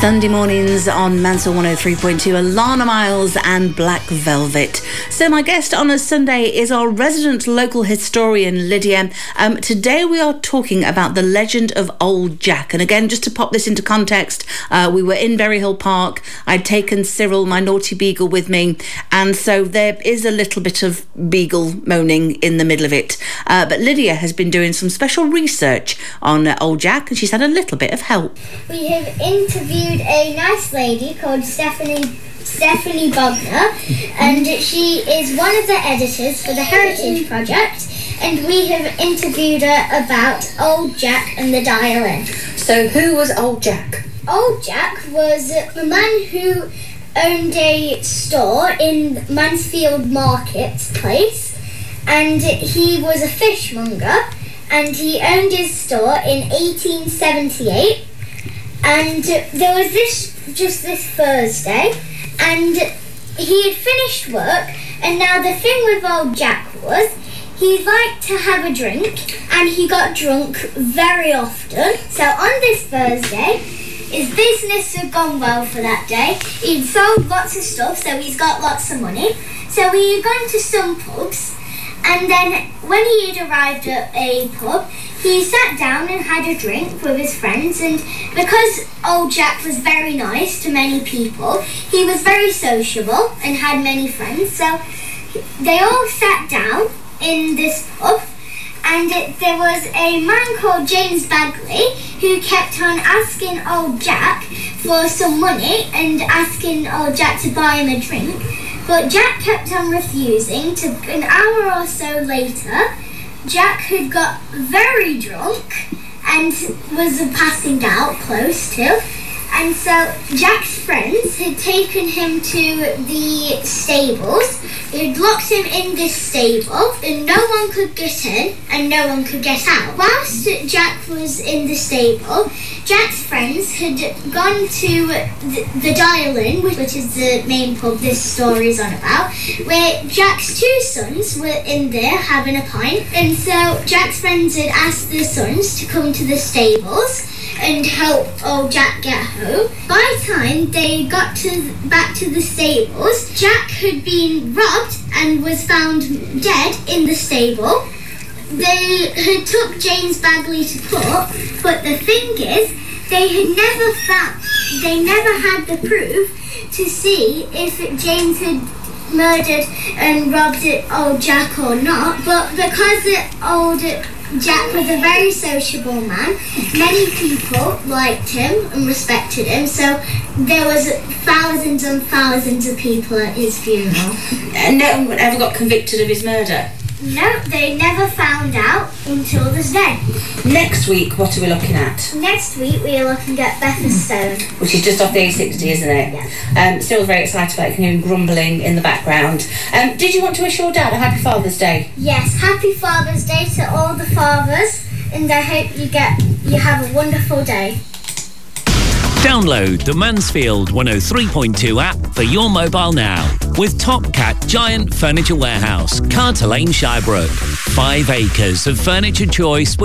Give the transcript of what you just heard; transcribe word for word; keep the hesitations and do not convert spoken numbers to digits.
Sunday mornings on Mansfield one oh three point two, Alana Miles and Black Velvet. So my guest on a Sunday is our resident local historian, Lydia. Um, today we are talking about the legend of Old Jack. And again, just to pop this into context, uh, we were in Berryhill Park. I'd taken Cyril, my naughty beagle, with me. And so there is a little bit of beagle moaning in the middle of it. Uh, but Lydia has been doing some special research on uh, Old Jack, and she's had a little bit of help. We have interviewed a nice lady called Stephanie Stephanie Bogner, and she is one of the editors for the Heritage Project, and we have interviewed her about Old Jack and the Dial-In. So who was Old Jack? Old Jack was a man who owned a store in Mansfield Marketplace, and he was a fishmonger, and he owned his store in eighteen seventy-eight. And there was this, just this Thursday, and he had finished work, and now the thing with Old Jack was, he liked to have a drink, and he got drunk very often. So on this Thursday, his business had gone well for that day. He'd sold lots of stuff, so he's got lots of money. So he had gone to some pubs, and then when he had arrived at a pub, he sat down and had a drink with his friends, and because Old Jack was very nice to many people, he was very sociable and had many friends, so they all sat down in this pub, and it, there was a man called James Bagley who kept on asking Old Jack for some money and asking Old Jack to buy him a drink, but Jack kept on refusing. To an hour or so later, Jack had got very drunk and was passing out close to, and so Jack's friends had taken him to the stables. They'd locked him in this stable, and no one could get in and no one could get out. Whilst Jack was in the stable, Jack's friends had gone to the, the Dial-In, which is the main pub this story is on about, where Jack's two sons were in there having a pint, and so Jack's friends had asked the sons to come to the stables and help Old Jack get home. By the time they got to back to the stables, Jack had been robbed and was found dead in the stable. They had took James Bagley to court, but the thing is, they had never found, they never had the proof to see if James had murdered and robbed Old Jack or not. But because Old Jack was a very sociable man, many people liked him and respected him, so there was thousands and thousands of people at his funeral. And no one ever got convicted of his murder? No, they never found out until this day. Next week, what are we looking at? Next week, we are looking at Bethesstone. Which is just off the A sixty, isn't it? Yeah. Um, still very excited about it. You can hear him grumbling in the background. Um, did you want to wish your dad a happy Father's Day? Yes, happy Father's Day to all the fathers, and I hope you get you have a wonderful day. Download the Mansfield one oh three point two app for your mobile now with Top Cat Giant Furniture Warehouse, Carter Lane, Shirebrook. Five acres of furniture choice